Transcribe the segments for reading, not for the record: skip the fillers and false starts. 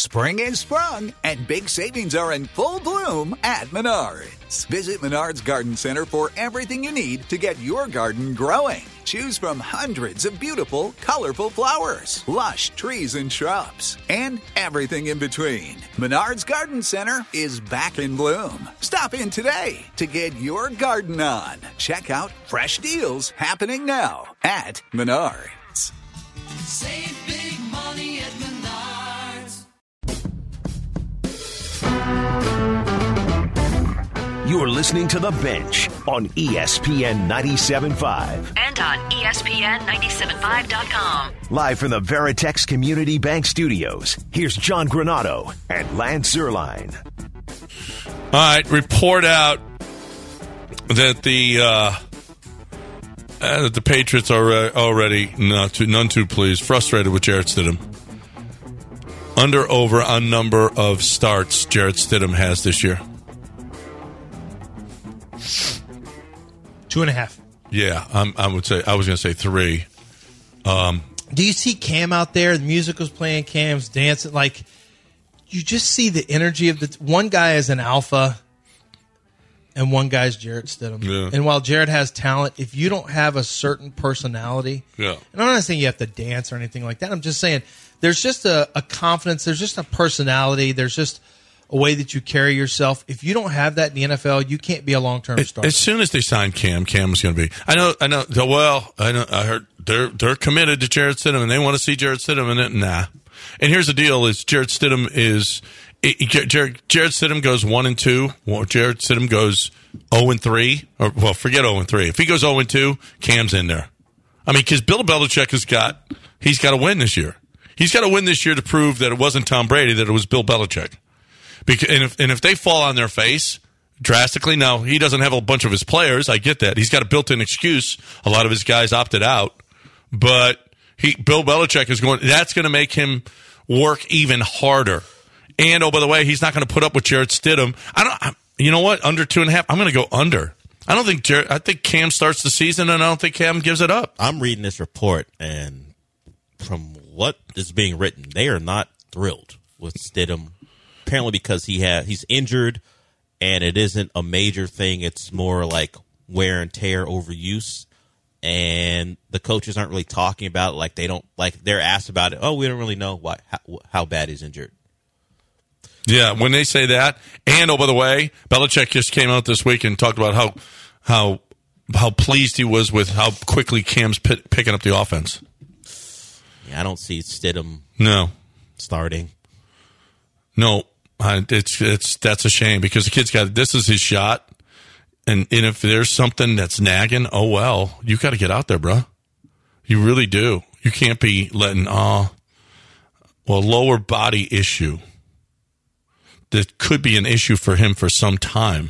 Spring is sprung, and big savings are in full bloom at Menards. Visit Menards Garden Center for everything you need to get your garden growing. Choose from hundreds of beautiful, colorful flowers, lush trees and shrubs, and everything in between. Menards Garden Center is back in bloom. Stop in today to get your garden on. Check out fresh deals happening now at Menards. Save big money at Menards. You're listening to The Bench on ESPN 97.5. And on ESPN975.com. Live from the Veritex Community Bank Studios, here's John Granado and Lance Zierlein. All right, report out that the Patriots are already none too pleased, frustrated with Jarrett Stidham. Over on number of starts Jarrett Stidham has this year. 2.5. Yeah, I was going to say 3. Do you see Cam out there? The music was playing, Cam's dancing. Like, you just see the energy of the one guy is an alpha, and one guy's Jarrett Stidham. Yeah. And while Jarrett has talent, if you don't have a certain personality, and I'm not saying you have to dance or anything like that. I'm just saying there's just a confidence. There's just a personality. There's just a way that you carry yourself. If you don't have that in the NFL, you can't be a long-term starter. As soon as they signed Cam was going to be. I know. Well, I heard they're committed to Jarrett Stidham and they want to see Jarrett Stidham in it. Nah. And here's the deal: is Jarrett Stidham Jarrett Stidham goes 1-2. Well, Jarrett Stidham goes 0-3. Or forget 0-3. If he goes 0-2, Cam's in there. I mean, because Bill Belichick he's got to win this year. He's got to win this year to prove that it wasn't Tom Brady, that it was Bill Belichick. Because, and if they fall on their face drastically, now he doesn't have a bunch of his players. I get that. He's got a built-in excuse. A lot of his guys opted out. But Bill Belichick is going. That's going to make him work even harder. And, oh, by the way, he's not going to put up with Jarrett Stidham. You know what? Under 2.5, I'm going to go under. I think Cam starts the season, and I don't think Cam gives it up. I'm reading this report, and from what is being written, they are not thrilled with Stidham. Apparently because he's injured, and it isn't a major thing. It's more like wear and tear, overuse, and the coaches aren't really talking about it. Like they're asked about it. Oh, we don't really know how bad he's injured. Yeah, when they say that, and oh, by the way, Belichick just came out this week and talked about how pleased he was with how quickly Cam's picking up the offense. Yeah, I don't see Stidham starting. No, that's a shame because the kid's this is his shot, and if there's something that's nagging, oh well, you got to get out there, bro. You really do. You can't be letting lower body issue. That could be an issue for him for some time.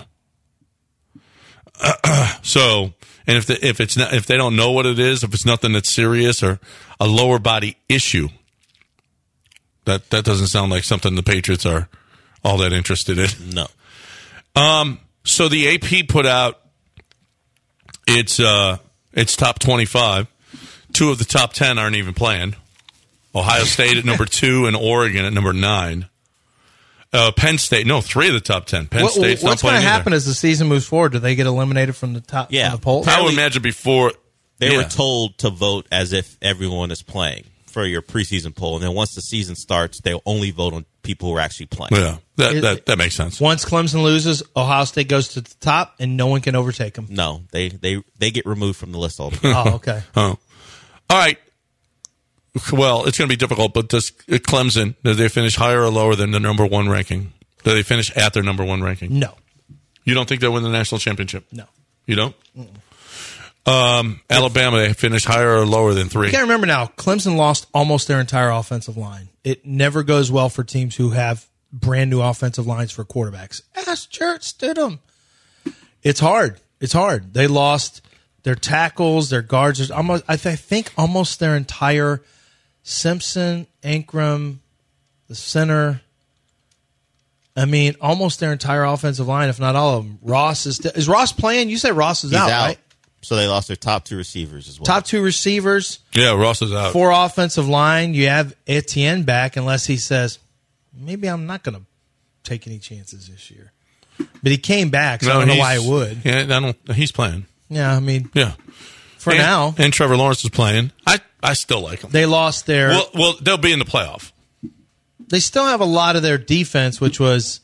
So, and if they don't know what it is, if it's nothing that's serious or a lower body issue, that doesn't sound like something the Patriots are all that interested in. No. So the AP put out its top 25. 2 of the top 10 aren't even playing. Ohio State at number 2 and Oregon at number 9. Penn State, 3 of the top 10. Penn State's not playing. What's going to happen as the season moves forward? Do they get eliminated from the top from the poll? I would imagine before they were told to vote as if everyone is playing for your preseason poll, and then once the season starts, they'll only vote on people who are actually playing. Yeah, that makes sense. Once Clemson loses, Ohio State goes to the top, and no one can overtake them. No, they get removed from the list altogether. Oh, okay. All right. Well, it's going to be difficult, but does Clemson, do they finish higher or lower than the number 1 ranking? Do they finish at their number 1 ranking? No. You don't think they'll win the national championship? No. You don't? Alabama, they finish higher or lower than 3? You can't remember now. Clemson lost almost their entire offensive line. It never goes well for teams who have brand new offensive lines for quarterbacks. Ask Jarrett Stidham. It's hard. They lost their tackles, their guards. I think almost their entire Simpson, Ankrum, the center. I mean, almost their entire offensive line, if not all of them. Ross is Ross playing? You said Ross is out, right? So they lost their top 2 receivers as well. Top 2 receivers. Yeah, Ross is out. 4 offensive line. You have Etienne back unless he says, maybe I'm not going to take any chances this year. But he came back, so I don't know why he would. Yeah, he's playing. Yeah, I mean, Yeah. for now. And Trevor Lawrence is playing. I still like him. They lost their... Well, they'll be in the playoff. They still have a lot of their defense, which was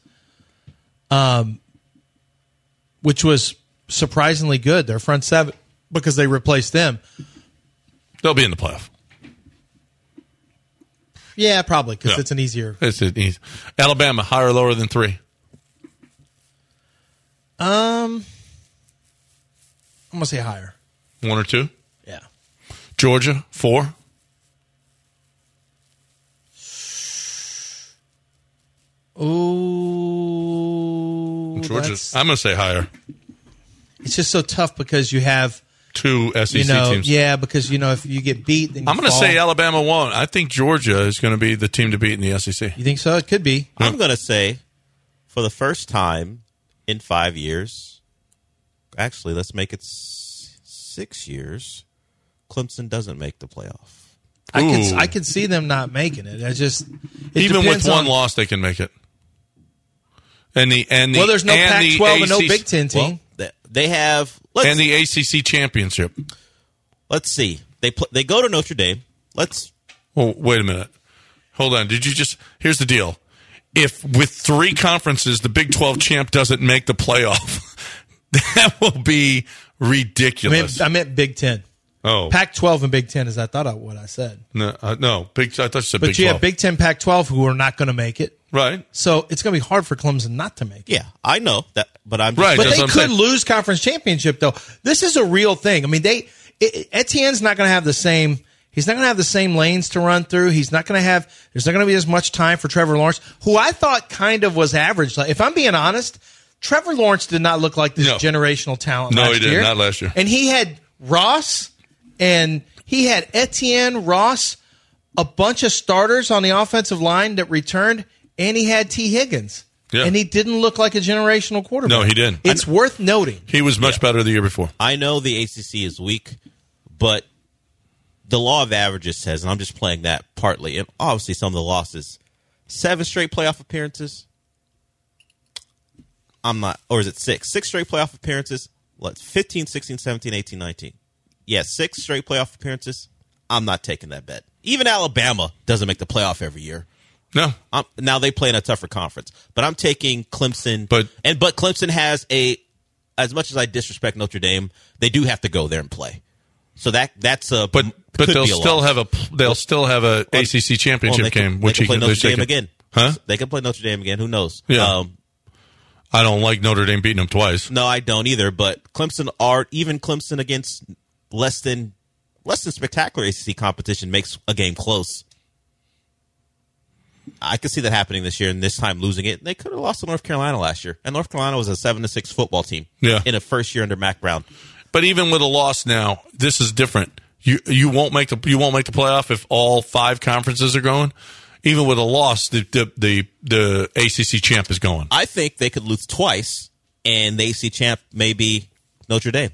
surprisingly good. Their front seven, because they replaced them. They'll be in the playoff. Yeah, probably, because Yeah. it's an easier... It's easy. Alabama, higher or lower than 3? I'm going to say higher. 1 or 2? Yeah. Georgia, 4? Ooh. Georgia, I'm going to say higher. It's just so tough because you have... 2 SEC teams. Yeah, because, if you get beat, then you I'm going to fall. say Alabama won't. I think Georgia is going to be the team to beat in the SEC. You think so? It could be. I'm going to say, for the first time in 5 years, actually, let's make it 6 years, Clemson doesn't make the playoff. I could see them not making it. Even with depends one on- loss, they can make it. And the Well, there's no Pac-12 and no ACC Big Ten team. They have and the ACC championship. Let's see. They go to Notre Dame. Oh, wait a minute. Hold on. Here's the deal. If with 3 conferences the Big 12 champ doesn't make the playoff, that will be ridiculous. I meant Big Ten. Oh, Pac-12 and Big Ten is what I said. no, I thought you said But Big 12. you have Big Ten, Pac-12 who are not going to make it. Right. So it's going to be hard for Clemson not to make it. Yeah, I know that, but I'm Right. But That's they what I'm could saying. lose conference championship, though. This is a real thing. I mean, Etienne's not going to have the same. He's not going to have the same lanes to run through. There's not going to be as much time for Trevor Lawrence, who I thought kind of was average. Like, if I'm being honest, Trevor Lawrence did not look like this No. generational talent No, last he didn't. year. Not last year. And he had Ross, and he had Etienne, Ross, a bunch of starters on the offensive line that returned, and he had T. Higgins. Yeah. And he didn't look like a generational quarterback. No, he didn't. It's worth noting. He was much better the year before. I know the ACC is weak, but the law of averages says, and I'm just playing that partly, and obviously some of the losses, 7 straight playoff appearances. Or is it 6? 6 straight playoff appearances. 15, 16, 17, 18, 19. Yeah, 6 straight playoff appearances. I'm not taking that bet. Even Alabama doesn't make the playoff every year. No. Now they play in a tougher conference, but I'm taking Clemson. But Clemson has as much as I disrespect Notre Dame, they do have to go there and play. So that's a But could they'll be a still loss. have a ACC championship game, which they can play Notre Dame can, again. Huh? They can play Notre Dame again. Who knows? Yeah. I don't like Notre Dame beating them twice. No, I don't either. But Clemson against less than spectacular ACC competition makes a game close. I could see that happening this year, and this time losing it. They could have lost to North Carolina last year, and North Carolina was a 7-6 football team. Yeah. In a first year under Mac Brown. But even with a loss now, this is different. You won't make the playoff if all 5 conferences are going. Even with a loss, the ACC champ is going. I think they could lose twice, and the ACC champ may be Notre Dame.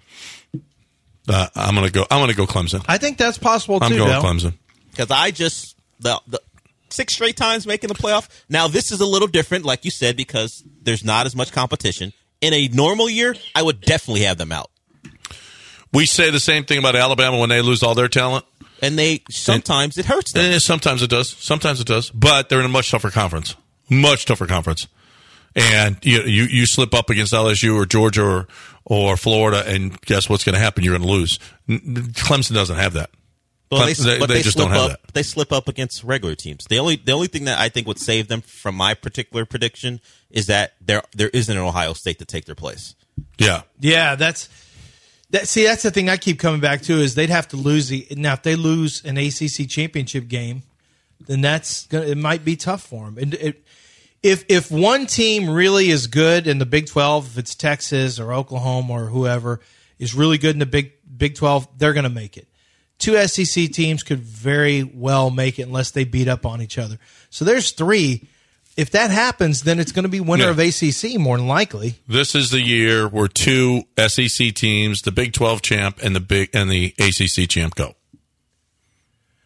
I'm gonna go Clemson. I think that's possible, too, I'm going Dale. Clemson. Because I just the 6 straight times making the playoff. Now this is a little different, like you said, because there's not as much competition. In a normal year, I would definitely have them out. We say the same thing about Alabama when they lose all their talent. And sometimes it hurts them. Sometimes it does. Sometimes it does. But they're in a much tougher conference. Much tougher conference. And you slip up against LSU or Georgia or Florida, and guess what's going to happen? You're going to lose. Clemson doesn't have that. Well, they just don't have that. They slip up against regular teams. The only thing that I think would save them from my particular prediction is that there isn't an Ohio State to take their place. Yeah. Yeah, that's the thing I keep coming back to is they'd have to lose now if they lose an ACC championship game, then it might be tough for them. And if one team really is good in the Big 12, if it's Texas or Oklahoma or whoever is really good in the Big 12, they're going to make it. 2 SEC teams could very well make it unless they beat up on each other. So there's 3. If that happens, then it's going to be winner of ACC more than likely. This is the year where 2 SEC teams, the Big 12 champ and the ACC champ, go.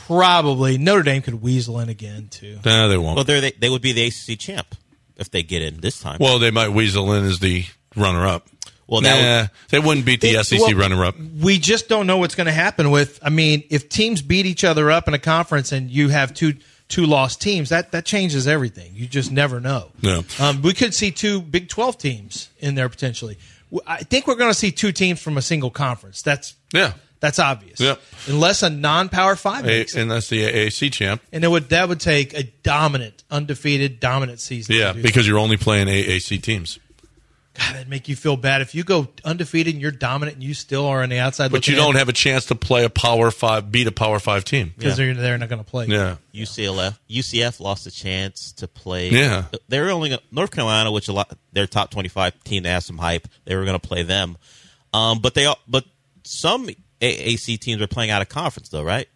Probably. Notre Dame could weasel in again, too. No, they won't. Well, they would be the ACC champ if they get in this time. Well, they might weasel in as the runner-up. Well, they wouldn't beat the SEC runner-up. We just don't know what's going to happen with. I mean, if teams beat each other up in a conference and you have two lost teams, that changes everything. You just never know. No. We could see 2 Big 12 teams in there potentially. I think we're going to see 2 teams from a single conference. That's obvious. Yeah. Unless a non-Power 5 makes it. And that's the AAC champ. And that would take a undefeated, dominant season. Yeah, because you're only playing AAC teams. God, that'd make you feel bad if you go undefeated and you're dominant and you still are on the outside. But you don't have a chance to play beat a Power 5 team. Because they're not going to play. Yeah. UCF lost a chance to play. Yeah. They were only North Carolina, which their top 25 team, they have some hype. They were going to play them. But some AAC teams are playing out of conference, though, right?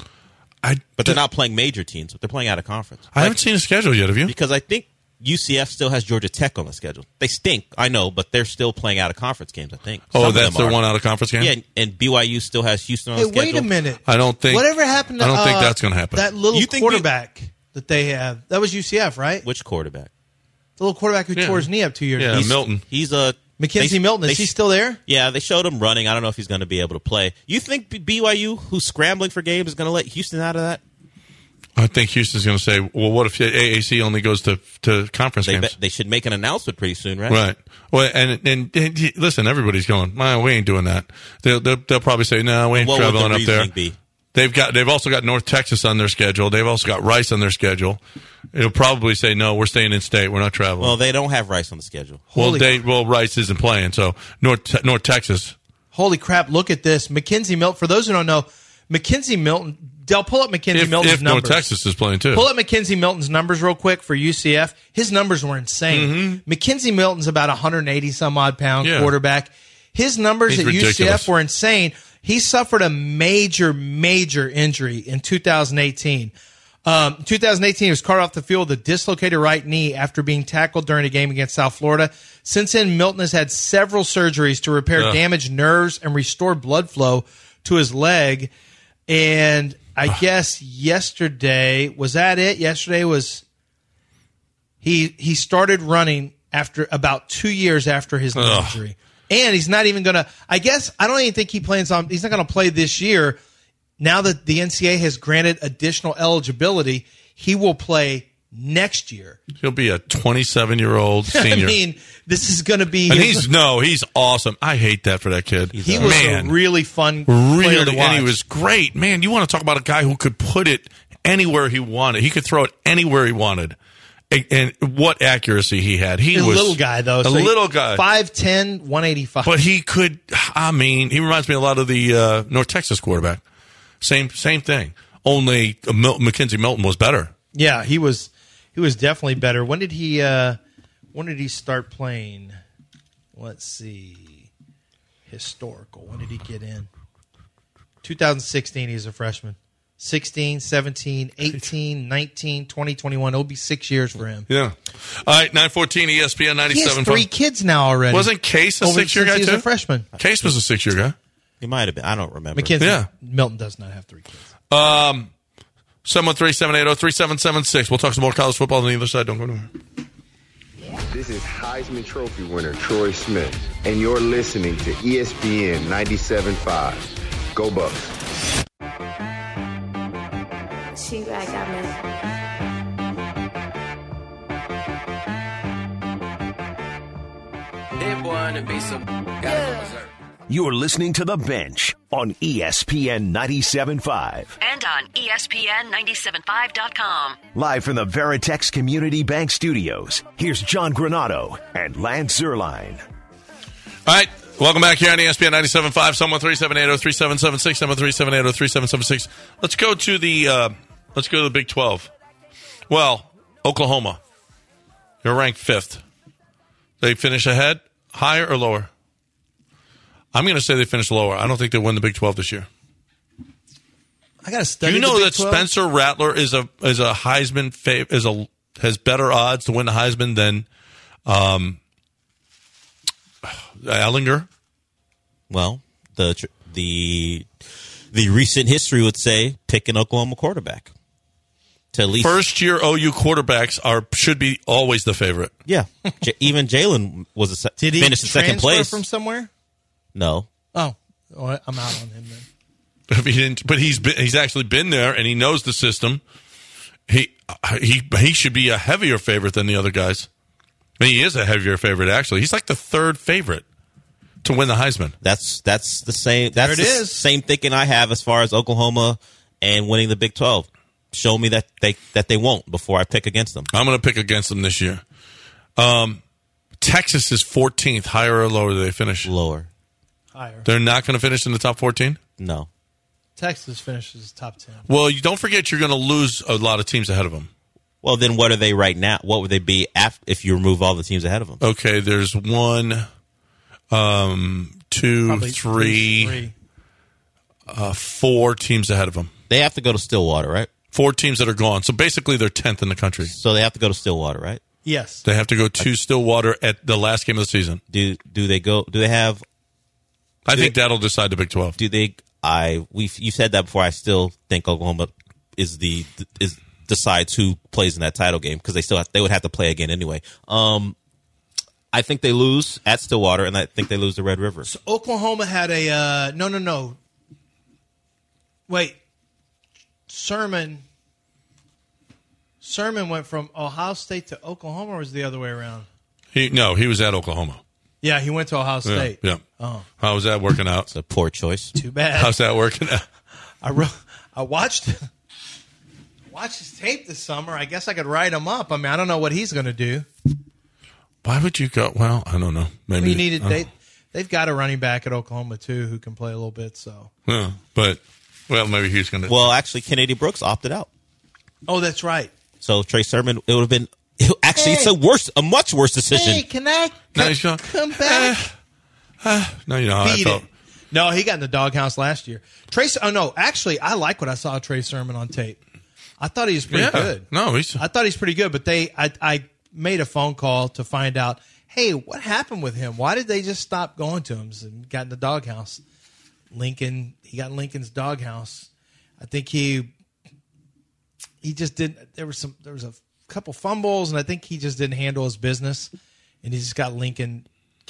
But they're not playing major teams, but they're playing out of conference. I haven't seen a schedule yet, have you? Because I think UCF still has Georgia Tech on the schedule. They stink, I know, but they're still playing out of conference games, I think. Oh, that's their one out of conference game? Yeah, and BYU still has Houston on the schedule. Wait a minute. I don't think. Whatever happened to I don't think that's going to happen. that little quarterback that they have? That was UCF, right? Which quarterback? The little quarterback who tore his knee up 2 years ago. Yeah, Milton. He's a Mackenzie Milton. Is he still there? Yeah, they showed him running. I don't know if he's going to be able to play. You think BYU, who's scrambling for games, is going to let Houston out of that? I think Houston's going to say, well, what if AAC only goes to conference games? They should make an announcement pretty soon, right? Right. Well, and listen, everybody's going, well, we ain't doing that. They'll probably say, no, we ain't What would traveling the up there. reasoning be? They've also got North Texas on their schedule. They've also got Rice on their schedule. It'll probably say, no, we're staying in state. We're not traveling. Well, they don't have Rice on the schedule. Rice isn't playing, so North Texas. Holy crap, look at this. Mackenzie Milton, for those who don't know, Mackenzie Milton, Dell, pull up Mackenzie Milton's if numbers. North Texas is playing too. Pull up Mackenzie Milton's numbers real quick for UCF. His numbers were insane. Mm-hmm. Mackenzie Milton's about 180-some-odd pound quarterback. His numbers at UCF were insane. He suffered a major, major injury in 2018. 2018, he was carted off the field with a dislocated right knee after being tackled during a game against South Florida. Since then, Milton has had several surgeries to repair damaged nerves and restore blood flow to his leg. And I guess yesterday, was that it? Yesterday was he started running after about 2 years after his knee injury. And he's not even going to, I don't even think he's not going to play this year. Now that the NCAA has granted additional eligibility, he will play next year. He'll be a 27-year-old senior. I mean, this is going to be. And he's awesome. I hate that for that kid. He was a really fun player to watch. And he was great. Man, you want to talk about a guy who could put it anywhere he wanted. He could throw it anywhere he wanted. And what accuracy he had. He was a little guy, though. Little guy. 5'10", 185. But he he reminds me a lot of the North Texas quarterback. Same thing. Only Mackenzie Milton was better. Yeah, he was definitely better. When did he start playing? Let's see. Historical. When did he get in? 2016, he's a freshman. 16, 17, 18, 19, 20, 21. It'll be 6 years for him. Yeah. All right, 914 ESPN 97. He has 3 kids now already. Wasn't Case a 6-year guy, too? He was a freshman. Case was a 6-year guy. He might have been. I don't remember. Mackenzie Milton does not have 3 kids. 713-780-3776. We'll talk some more college football on the other side. Don't go anywhere. This is Heisman Trophy winner Troy Smith, and you're listening to ESPN 97.5. Go Bucks. She-Rag got me. That boy on the beat, so gotta go berserk. You're listening to The Bench on ESPN 97.5. And on ESPN975.com. Live from the Veritex Community Bank Studios, here's John Granado and Lance Zierlein. All right, welcome back here on ESPN 97.5. Someone 3780-3776, someone 3780-3776. Let's go to the Big 12. Well, Oklahoma, you're ranked 5th. They finish ahead, higher or lower? I'm going to say they finish lower. I don't think they win the Big 12 this year. I got to study. Do you know the that Big 12? Spencer Rattler is a Heisman has better odds to win the Heisman than Ehlinger? Well, the the recent history would say pick an Oklahoma quarterback. To at least First-year OU quarterbacks should be always the favorite. Yeah. Even Jalen was Did he finished in second transfer place. from somewhere? No. Oh, well, I'm out on him then. If he didn't, but he's actually been there and he knows the system. He should be a heavier favorite than the other guys. I mean, he is a heavier favorite actually. He's like the third favorite to win the Heisman. That's the same. That's the same thinking I have as far as Oklahoma and winning the Big 12. Show me that they won't before I pick against them. I'm going to pick against them this year. Texas is 14th. Higher or lower do they finish? Lower. Higher. They're not going to finish in the top 14? No. Texas finishes top 10. Well, you don't forget you're going to lose a lot of teams ahead of them. Well, then what are they right now? What would they be if you remove all the teams ahead of them? Okay, there's 1, 2, 3, 4 teams ahead of them. They have to go to Stillwater, right? 4 teams that are gone. So basically they're 10th in the country. So they have to go to Stillwater, right? Yes. They have to go to Stillwater at the last game of the season. Do they go? Do they have? I think that'll decide the Big 12. Do they? You said that before. I still think Oklahoma decides who plays in that title game because they would have to play again anyway. I think they lose at Stillwater, and I think they lose to Red River. So Oklahoma had a no. Wait, Sermon went from Ohio State to Oklahoma, or was it the other way around? He was at Oklahoma. Yeah, he went to Ohio State. Yeah. Oh, how was that working out? It's a poor choice. Too bad. How's that working out? I watched his tape this summer. I guess I could write him up. I mean, I don't know what he's going to do. Why would you go? Well, I don't know. Maybe they've got a running back at Oklahoma too who can play a little bit. So, yeah, maybe he's going to. Well, actually, Kennedy Brooks opted out. Oh, that's right. So Trey Sermon, it would have been. Actually, it's a much worse decision. Hey, can I come back? No, you know how I felt. No, he got in the doghouse last year. Actually, I like what I saw of Trey Sermon on tape. I thought he was pretty good. No, I thought he's pretty good, but I made a phone call to find out, hey, what happened with him? Why did they just stop going to him and got in the doghouse? He got in Lincoln's doghouse. I think he just didn't. There was a couple fumbles, and I think he just didn't handle his business, and he just got Lincoln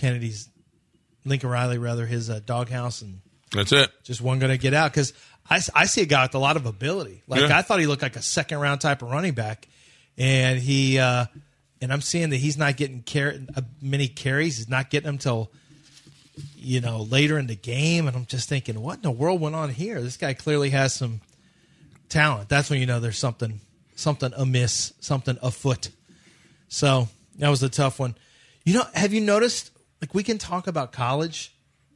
Riley, his doghouse, and that's it. Just wasn't going to get out because I see a guy with a lot of ability. I thought he looked like a second round type of running back, and and I'm seeing that he's not getting many carries. He's not getting them till later in the game, and I'm just thinking, what in the world went on here? This guy clearly has some talent. That's when you know there's something amiss, something afoot. So that was a tough one. Have you noticed? Like, we can talk about college.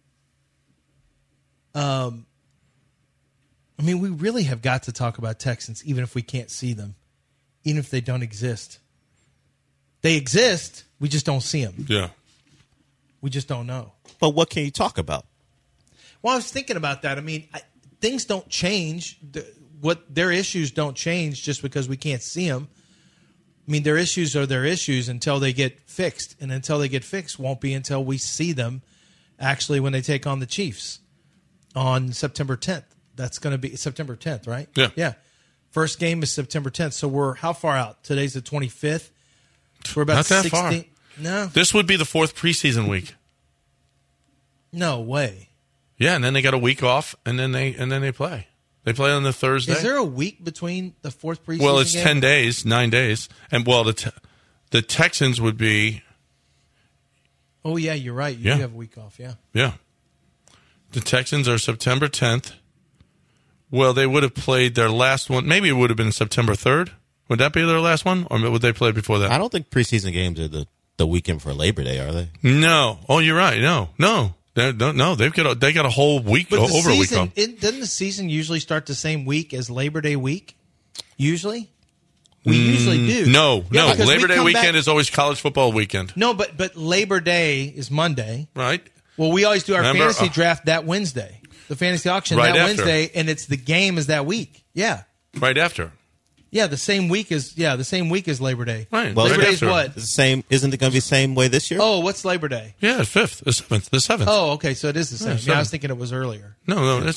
I mean, we really have got to talk about Texans, even if we can't see them, even if they don't exist. They exist. We just don't see them. Yeah. We just don't know. But what can you talk about? Well, I was thinking about that. I mean, things don't change. Their issues don't change just because we can't see them. I mean, their issues are their issues until they get fixed. And until they get fixed won't be until we see them actually when they take on the Chiefs on September 10th. That's going to be September 10th, right? Yeah. Yeah. First game is September 10th. So we're how far out? Today's the 25th. We're about not that 16. far. No. This would be the 4th preseason week. No way. Yeah, and then they got a week off, and then they play. They play on the Thursday. Is there a week between the 4th preseason Well, it's game? 10 days, 9 days. And, the Texans would be... Oh, yeah, you're right. You do have a week off, yeah. Yeah. The Texans are September 10th. Well, they would have played their last one. Maybe it would have been September 3rd. Would that be their last one? Or would they play before that? I don't think preseason games are the weekend for Labor Day, are they? No. Oh, you're right. No. They got a whole week, but over a week off. Doesn't the season usually start the same week as Labor Day week? Usually? We usually do. No. Yeah, Labor Day weekend is always college football weekend. No, but Labor Day is Monday. Right. Well, we always do our fantasy draft that Wednesday. The fantasy auction right that after. Wednesday, and it's the game is that week. Yeah. Right after. Yeah, the same week as Labor Day. Right. Well, Labor right Day is what? It's the same. Isn't it going to be the same way this year? Oh, what's Labor Day? Yeah, the 5th, the 7th. Oh, okay, so it is the same. Yeah, I was thinking it was earlier. No, that's it.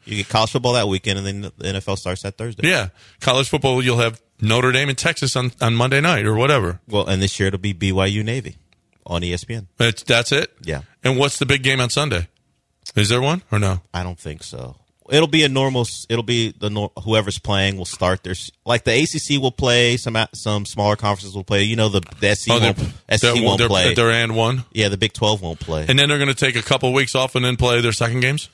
You get college football that weekend, and then the NFL starts that Thursday. Yeah. College football, you'll have Notre Dame and Texas on Monday night or whatever. Well, and this year it'll be BYU Navy on ESPN. That's it? Yeah. And what's the big game on Sunday? Is there one or no? I don't think so. It'll be whoever's playing will start their, like the ACC will play, some smaller conferences will play. You know, the SEC won't play. They're and one? Yeah, the Big 12 won't play. And then they're going to take a couple weeks off and then play their second games?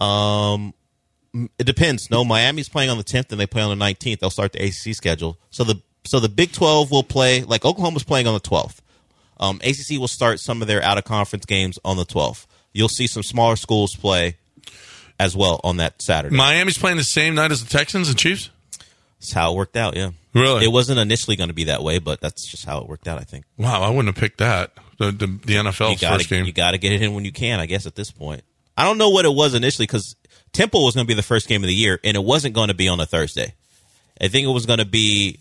It depends. No, Miami's playing on the 10th and they play on the 19th. They'll start the ACC schedule. So the Big 12 will play, like Oklahoma's playing on the 12th. ACC will start some of their out-of-conference games on the 12th. You'll see some smaller schools play as well on that Saturday. Miami's playing the same night as the Texans and Chiefs? That's how it worked out, yeah. Really? It wasn't initially going to be that way, but that's just how it worked out, I think. Wow, I wouldn't have picked that. The NFL's first game. You got to get it in when you can, I guess, at this point. I don't know what it was initially because Temple was going to be the first game of the year, and it wasn't going to be on a Thursday. I think it was going to be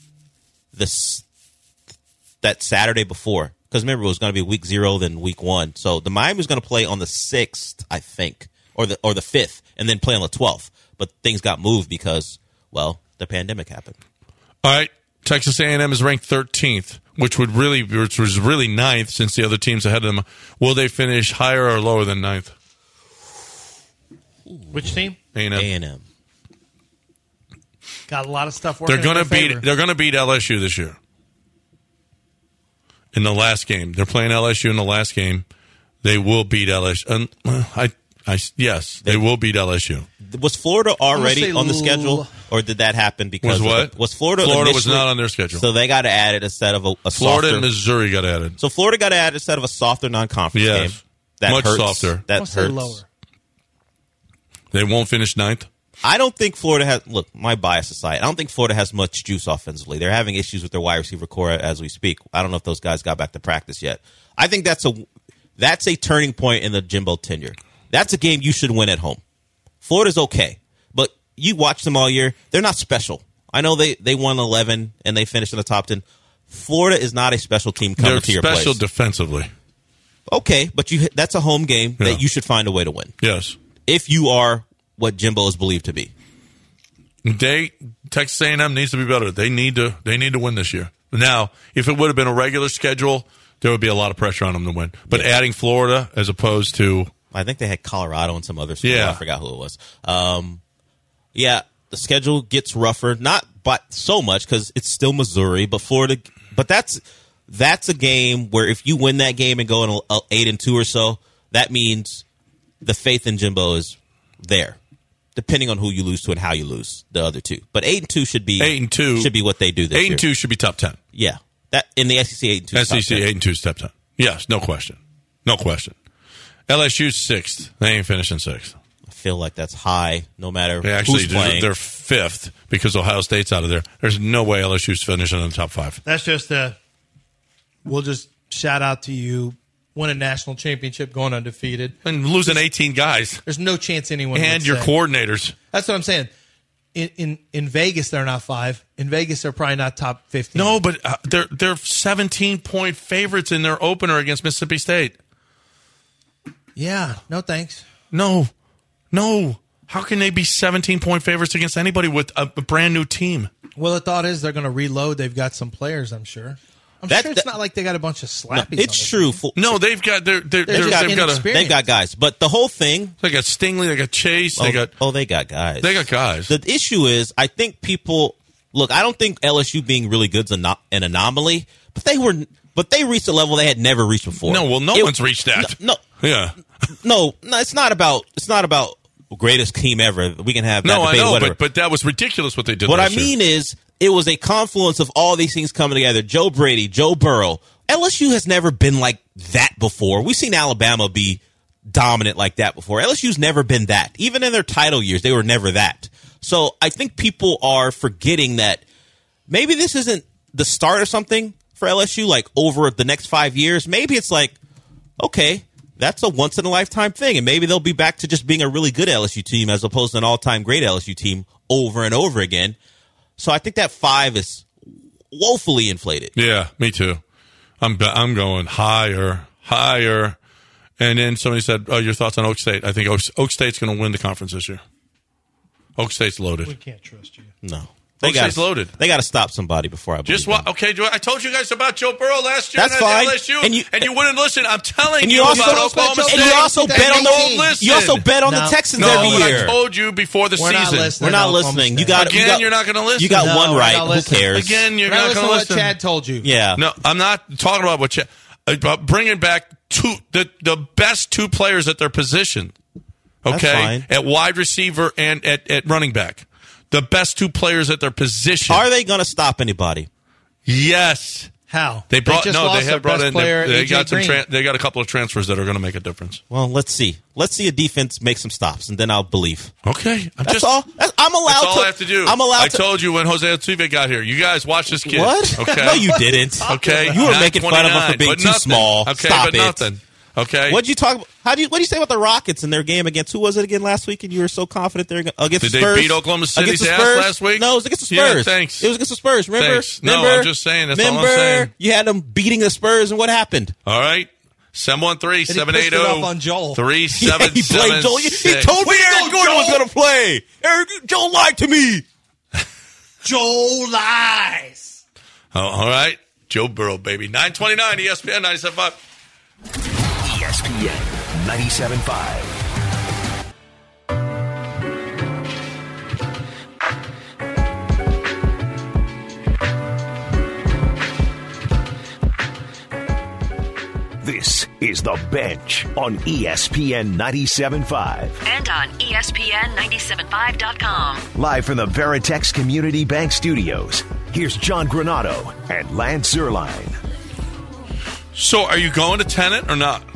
that Saturday before. Because remember, it was going to be week 0, then week 1. So the Miami was going to play on the 6th, I think, or the 5th, and then play on the 12th. But things got moved because, well, the pandemic happened. All right, Texas A&M is ranked 13th, which was really 9th since the other teams ahead of them. Will they finish higher or lower than 9th? Which team? A&M. A&M. Got a lot of stuff working. They're going to beat LSU this year. In the last game, they're playing LSU in the last game. They will beat LSU. Yes, they will beat LSU. Was Florida already on the schedule, or did that happen because was Florida? Florida was not on their schedule, so they got added instead of a Florida softer, and Missouri got added. So Florida got added instead of a softer non-conference game. That much hurts. softer. That I'll hurts. say lower. They won't finish 9th. I don't think Florida has. Look, my bias aside, I don't think Florida has much juice offensively. They're having issues with their wide receiver core as we speak. I don't know if those guys got back to practice yet. I think that's a turning point in the Jimbo tenure. That's a game you should win at home. Florida's okay, but you watch them all year. They're not special. I know they won 11 and they finished in the top 10. Florida is not a special team coming to your place. They're special defensively. Okay, but that's a home game that you should find a way to win. Yes. If you are what Jimbo is believed to be. Texas A&M needs to be better. They need to win this year. Now, if it would have been a regular schedule, there would be a lot of pressure on them to win. But adding Florida as opposed to, I think they had Colorado and some other school. Yeah. I forgot who it was. The schedule gets rougher, not by so much because it's still Missouri, but Florida. But that's a game where if you win that game and go in 8-2 or so, that means the faith in Jimbo is there. Depending on who you lose to and how you lose the other two, but 8-2 should be 8-2 should be what they do this year. 8-2 should be top 10. Yeah, that in the SEC 8-2. SEC 8-2 is top 10. Yes, no question. LSU's 6th. They ain't finishing 6th. I feel like that's high. No matter who's playing. They're 5th because Ohio State's out of there. There's no way LSU's finishing in the top 5. That's just we'll just shout out to you. Win a national championship going undefeated. And losing 18 guys. There's no chance anyone and would your say. Coordinators. That's what I'm saying. In Vegas, they're not 5. In Vegas, they're probably not top 15. No, but they're 17-point favorites in their opener against Mississippi State. Yeah, no thanks. No. How can they be 17-point favorites against anybody with a brand new team? Well, the thought is they're going to reload. They've got some players, I'm sure. Sure it's not like they got a bunch of slappies. No, it's true. No, they've got they've got guys, but the whole thing. They got Stingley, they got Chase, they got guys. They got guys. The issue is, I think people look. I don't think LSU being really good is an anomaly, but they reached a level they had never reached before. No, well, no one's reached that. No, no, it's not about greatest team ever. We can have that no, debate, I know, whatever. but that was ridiculous what they did. What I last year. mean is, it was a confluence of all these things coming together. Joe Brady, Joe Burrow. LSU has never been like that before. We've seen Alabama be dominant like that before. LSU's never been that. Even in their title years, they were never that. So I think people are forgetting that maybe this isn't the start of something for LSU, like over the next 5 years. Maybe it's like, okay, that's a once-in-a-lifetime thing, and maybe they'll be back to just being a really good LSU team as opposed to an all-time great LSU team over and over again. So I think that 5 is woefully inflated. Yeah, me too. I'm going higher. And then somebody said, "Oh, your thoughts on Oak State?" I think Oak State's going to win the conference this year. Oak State's loaded. We can't trust you. No. Oak State's loaded. They got to stop somebody before I believe Just what? them. Okay, I told you guys about Joe Burrow last year. That's fine. LSU, And you wouldn't listen. I'm telling And you you also about Oklahoma State. and you also bet on won't the listen. you also bet on the No. Texans No, every but year. I told you before the We're not season. listening. We're not Oklahoma listening. State. Again, you're not going to listen. You got No, one we're right. not Who listening. cares? Again, you're We're not not going to listening to listen. what Chad told you. Yeah. No, I'm not talking about what about bringing back the best two players at their position. That's Okay, fine. at wide receiver and at running back, the best two players at their position. Are they going to stop anybody? Yes. How? They brought just no. lost They their have brought best in. player, They AJ got some. Green. They got a couple of transfers that are going to make a difference. Well, let's see. Let's see a defense make some stops, and then I'll believe. Okay, That's all. I'm allowed That's all to. I have to do. I'm allowed I to. told you when Jose Altuve got here. You guys watch this kid. What? Okay. No, you didn't. Okay. You were making fun of him for being 929, too but nothing. small. Okay, Stop but it. nothing. Okay. What'd you talk about? What do you say about the Rockets in their game against who was it again last week? And you were so confident they're against Did the Spurs. they beat Oklahoma City's Against the ass Spurs? last week? No, it was against the Yeah, Spurs. thanks. It was against the Spurs. Remember? Thanks. No, Remember? I'm just saying. That's all I'm Remember? saying. You had them beating the Spurs, and what happened? All right. 713-780. it off on Joel. 3776. He played Joel. He told me Eric Gordon was going to play. Joel lied to me. Joel lies. Oh, all right. Joe Burrow, baby. 929 ESPN 97.5. ESPN 97.5. This is The Bench on ESPN 97.5. And on ESPN975.com. Live from the Veritex Community Bank Studios, here's John Granado and Lance Zierlein. So are you going to Tenet or not?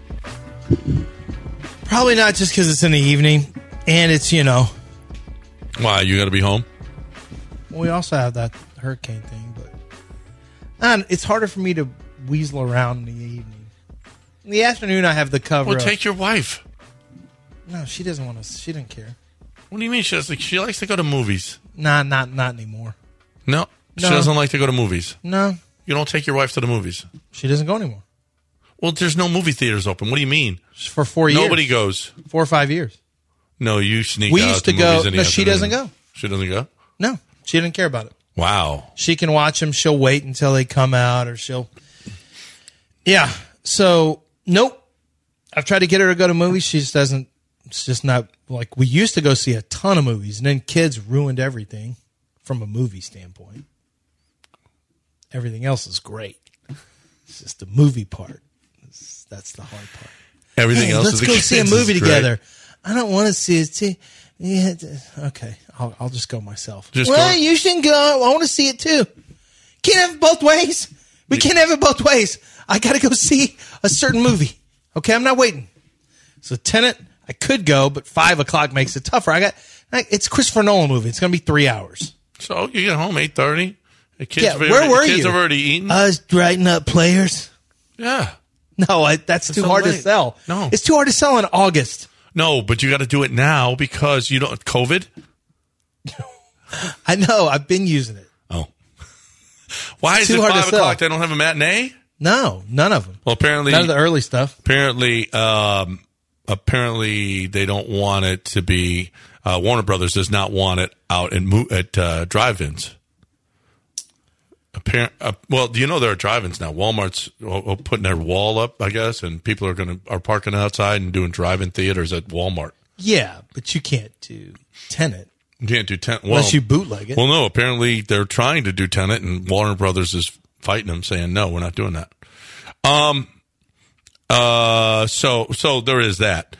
Probably not just because it's in the evening and it's, Why? You got to be home? we also have that hurricane thing, but it's harder for me to weasel around in the evening. In the afternoon, I have the cover. Well, take your wife. No, she doesn't want to. She doesn't care. What do you mean? She likes to go to movies. Nah, not anymore. No, she No. doesn't like to go to movies. No, You don't take your wife to the movies. she doesn't go anymore. Well, there's no movie theaters open. What do you mean? For 4 years. Nobody goes. 4 or 5 years. No, you sneak We out used to movies go. in the No, she afternoon. doesn't go. She doesn't go? No, she didn't care about it. Wow. She can watch them. She'll wait until they come out, or she'll. Yeah. So nope. I've tried to get her to go to movies. She just doesn't. It's just not like we used to go see a ton of movies, and then kids ruined everything from a movie standpoint. Everything else is great. It's just the movie part. That's the hard part. Everything else let's is the go see a kids movie is great. together. I don't want to see it. Yeah, okay, I'll just go myself. Just well, go. you shouldn't go. I want to see it too. Can't have it both ways. We can't have it both ways. I got to go see a certain movie. Okay, I'm not waiting. So Tenet, I could go, but 5 o'clock makes it tougher. It's a Christopher Nolan movie. It's going to be 3 hours. So you get home 8:30. The kids Yeah, have where already, were the kids you? have already eaten. I was writing up players. Yeah. No, that's too so hard to late. sell. No. It's too hard to sell in August. No, but you got to do it now because you don't COVID. I know. I've been using it. Oh. Why is Too it hard to 5 o'clock? sell. They don't have a matinee? No, none of them. Well, apparently, None of the early stuff. apparently they don't want it to be. Warner Brothers does not want it out at drive-ins. Well, do you know there are drive-ins now? Walmart's putting their wall up, I guess, and people are parking outside and doing drive-in theaters at Walmart. Yeah, but you can't do Tenet You can't do Tenet. unless you bootleg it. Well, no. Apparently, they're trying to do Tenet, and Warner Brothers is fighting them, saying no, we're not doing that. So there is that.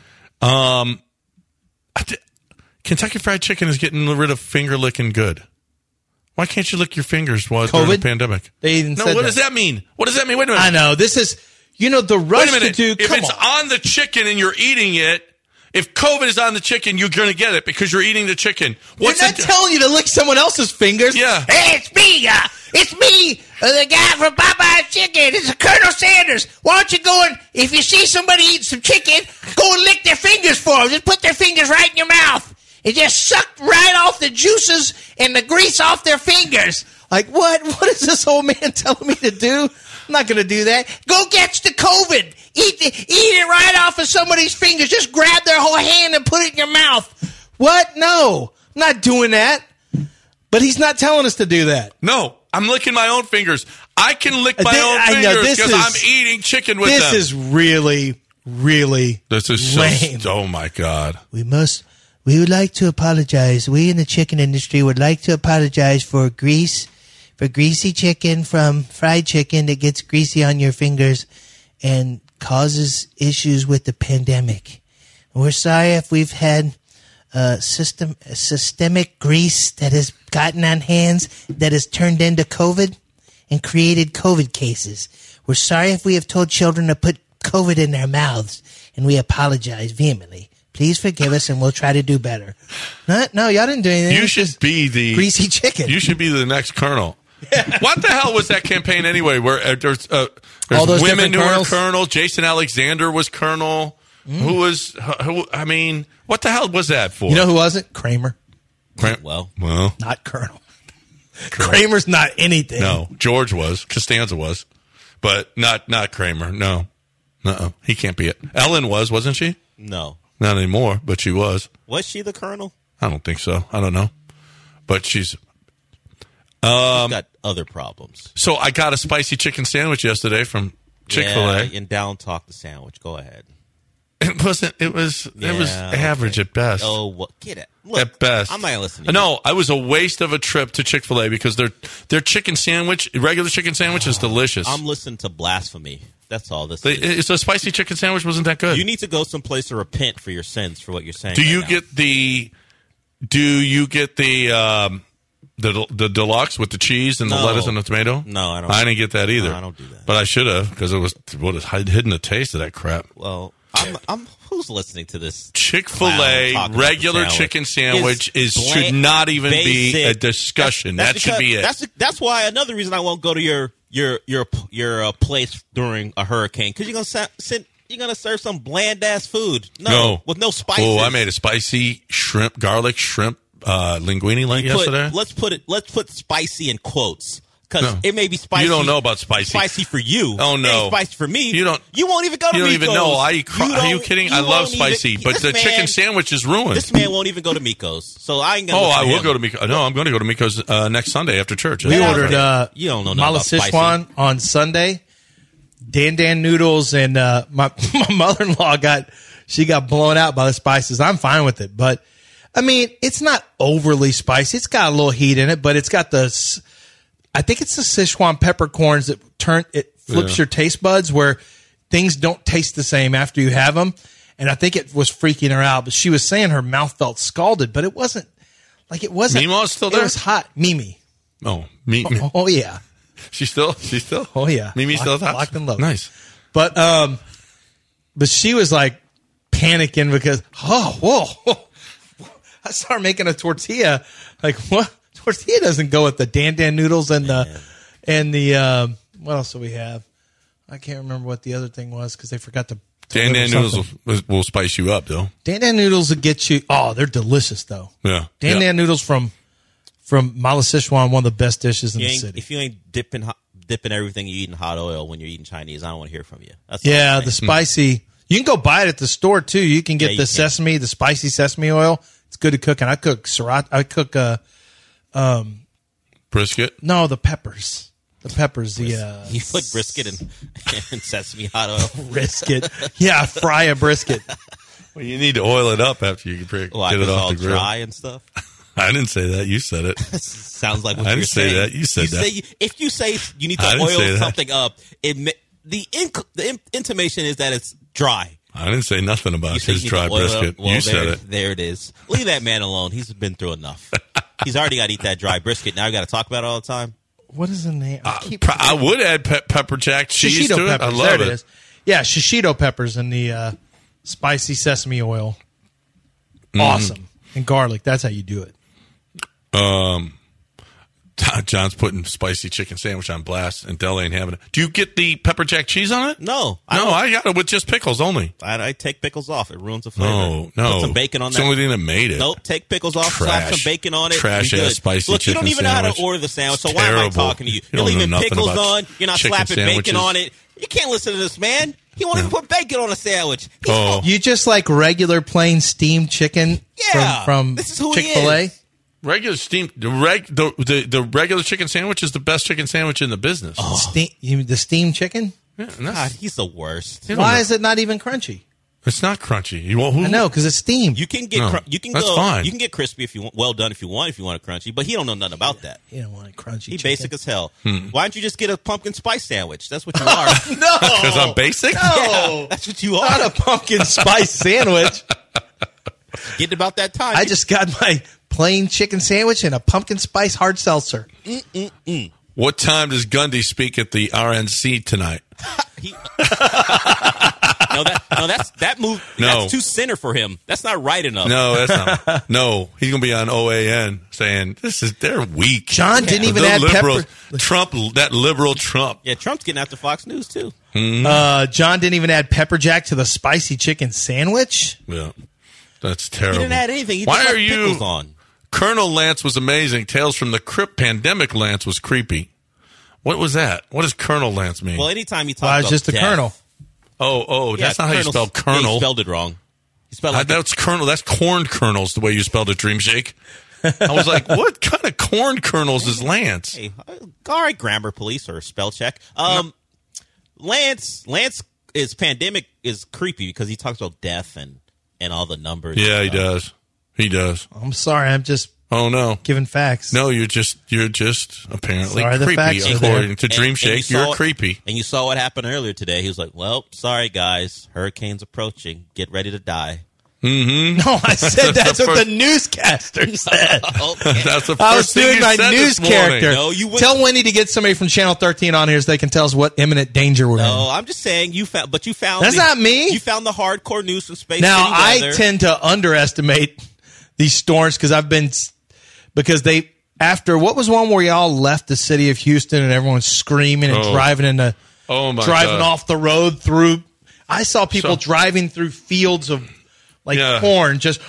Kentucky Fried Chicken is getting rid of finger licking good. Why can't you lick your fingers while during the COVID? pandemic? They even No, said what that. does that mean? What does that mean? Wait a minute. I know. This is, the Wait rush a minute. to do. If Come it's on. on the chicken and you're eating it, if COVID is on the chicken, you're going to get it because you're eating the chicken. They're not telling you to lick someone else's fingers. Yeah. Hey, it's me. It's me, the guy from Popeye's Chicken. It's Colonel Sanders. Why don't you go and, if you see somebody eating some chicken, go and lick their fingers for them. Just put their fingers right in your mouth. It just sucked right off the juices and the grease off their fingers. Like, what? What is this old man telling me to do? I'm not going to do that. Go catch the COVID. Eat it right off of somebody's fingers. Just grab their whole hand and put it in your mouth. What? No. not doing that. But he's not telling us to do that. No, I'm licking my own fingers. I can lick my own I know, fingers this because is- I'm eating chicken with them. This is really, really This is lame. oh my God. We would like to apologize. We in the chicken industry would like to apologize for greasy chicken from fried chicken that gets greasy on your fingers and causes issues with the pandemic. We're sorry if we've had systemic grease that has gotten on hands that has turned into COVID and created COVID cases. We're sorry if we have told children to put COVID in their mouths, and we apologize vehemently. Please forgive us, and we'll try to do better. No, y'all didn't do anything. You It's should just be the greasy chicken. You should be the next colonel. What the hell was that campaign anyway? Where there's All those women different who were colonels? colonel. Jason Alexander was colonel. Who was? I mean, what the hell was that for? You know who wasn't? Kramer. Well, Not Colonel. Kramer's not anything. no, George was. Costanza was, but not Kramer. No, he can't be it. Ellen wasn't she? no. Not anymore, but she was. Was she the colonel? I don't think so. I don't know, but she's. She's got other problems. So I got a spicy chicken sandwich yesterday from Chick-fil-A. Yeah, and down talk the sandwich. Go ahead. It wasn't. It was average okay. at best. Oh, what? Get it. Look, At best, I'm not listening to No, I was a waste of a trip to Chick-fil-A because their chicken sandwich, regular chicken sandwich, is delicious. I'm listening to blasphemy. That's all this is. It's a spicy chicken sandwich wasn't that good. You need to go someplace to repent for your sins for what you're saying. Do right you now. get the? Do you get the deluxe with the cheese and the No. lettuce and the tomato? No, I don't. I didn't get that either. No, I don't do that. But I should have because it was hidden the taste of that crap. Well, I'm. Who's listening to this? Chick-fil-A clown talking about the regular sandwich? chicken sandwich It's should not even be basic. a discussion. That's That should be it. That's why another reason I won't go to your place during a hurricane because you're gonna serve some bland ass food. No, with no spices. Oh, I made a spicy garlic shrimp linguine yesterday. Let's put spicy in quotes. Because No. it may be spicy. You don't know about spicy. Spicy for you. Oh, no. It ain't spicy for me. You don't- You won't even go to You don't Miko's. even know. Are you kidding? I love spicy, but the chicken sandwich is ruined. This man won't even go to Miko's. So I ain't gonna. Oh, look I for will him. go to Miko's. No, I'm going to go to Miko's next Sunday after church. We That's ordered right. You don't know nothing Mala about spicy. Sichuan on Sunday. Dan noodles and my mother-in-law got blown out by the spices. I'm fine with it, but I mean, it's not overly spicy. It's got a little heat in it, but it's got I think it's the Sichuan peppercorns that flips your taste buds where things don't taste the same after you have them. And I think it was freaking her out, but she was saying her mouth felt scalded, but it wasn't. Mima's still there? It was hot. Mimi. Oh, Oh yeah. She's still. Oh yeah. Mimi still Locked- has locked and loaded. Nice. But she was like panicking because whoa. I started making a tortilla. Like what? Tortilla doesn't go with the Dan noodles and the what else do we have? I can't remember what the other thing was because they forgot to. Dan deliver noodles something. will spice you up though. Dan noodles will get you. Oh, they're delicious though. Yeah. Dan noodles from Mala Sichuan, one of the best dishes in the city. If you ain't dipping everything you eat in hot oil when you're eating Chinese, I don't want to hear from you. That's Yeah, all the I'm saying. spicy. You can go buy it at the store too. You can get you the can. sesame, the spicy sesame oil. It's good to cook. And I cook sriracha. I cook Brisket. no, the peppers. The peppers. You put brisket and sesame hot oil. brisket. Yeah, fry a brisket. Well, you need to oil it up after you get Like it it's off all the grill. dry and stuff. I didn't say that. You said it. Sounds like what I you're didn't say saying. that. You said that. If you say you need to I didn't say oil that. something up, the intimation is that it's dry. I didn't say nothing about You say his you need dry to oil it up. brisket. Well, You said it. There it is. Leave that man alone. He's been through enough. He's already got to eat that dry brisket. Now I got to talk about it all the time. What is the name? I would add pepper jack cheese Shishito to it. peppers. I love there it. is. Yeah, shishito peppers and the spicy sesame oil. Awesome. And garlic. That's how you do it. John's putting spicy chicken sandwich on blast, and Dell ain't having it. Do you get the pepper jack cheese on it? No. I got it with just pickles only. I take pickles off. It ruins the flavor. No. Put some bacon on It's that. the only thing that made it. Nope, take pickles off, slap Trash. some bacon on it. Trash you're ass good. spicy Look, you don't chicken even know how sandwich. to order the sandwich, so It's why am I terrible. talking to you? You You're don't know leaving nothing pickles about on. You're not chicken slapping sandwiches. bacon on it. You can't listen to this man. He won't even put bacon on a sandwich. Oh. You just like regular plain steamed chicken Yeah, from this is who he Chick-fil-A? is. Regular steamed the regular chicken sandwich is the best chicken sandwich in the business. The steamed chicken? Yeah, and God, he's the worst. Why is it not even crunchy? It's not crunchy. I know, because it's steamed. You can get fine. You can get crispy if you want, well done if you want it crunchy, but he don't know nothing about that. He don't want it crunchy. He chicken. basic as hell. Why don't you just get a pumpkin spice sandwich? That's what you are. No, because I'm basic. No, that's what you are. Not a pumpkin spice sandwich. Getting about that time. I just got my plain chicken sandwich and a pumpkin spice hard seltzer. What time does Gundy speak at the RNC tonight? That move. No. That's too center for him. That's not right enough. No, that's not. No, he's gonna be on OAN saying they're weak. John didn't even add liberals, pepper. Trump, that liberal Trump. Yeah, Trump's getting after Fox News too. John didn't even add pepper jack to the spicy chicken sandwich. Yeah, that's terrible. He didn't add anything. He Why just are left you pickles on? Colonel Lance was amazing. Tales from the Crypt pandemic. Lance was creepy. What was that? What does Colonel Lance mean? Well, anytime he talks Well, about it's just a death, colonel. Oh, that's not how you spell Yeah, colonel. he spelled it wrong. He spelled like That's colonel. That's corn kernels. The way you spelled it, Dream Shake. I was like, what kind of corn kernels is Lance? Hey, all right, grammar police or spell check. Lance is pandemic is creepy because he talks about death and all the numbers. Yeah, he does. He does. I'm sorry, I'm just Oh no, giving facts. no, you're just apparently Sorry, the creepy. facts are According there. to Dream Shake, you're creepy. And you saw what happened earlier today. He was like, "Well, sorry guys, hurricane's approaching. Get ready to die." No, I said that's what the newscaster said. Okay. That's the first I was thing doing you my said news this morning. character. No, you wouldn't. Tell Wendy to get somebody from Channel 13 on here so they can tell us what imminent danger we're in. No, I'm just saying you found. That's not me. You found the hardcore news from Space Now, City I weather. tend to underestimate these storms because they, after, what was one where y'all left the city of Houston and everyone's screaming and driving Oh my driving God. off the road through. I saw people driving through fields of corn, just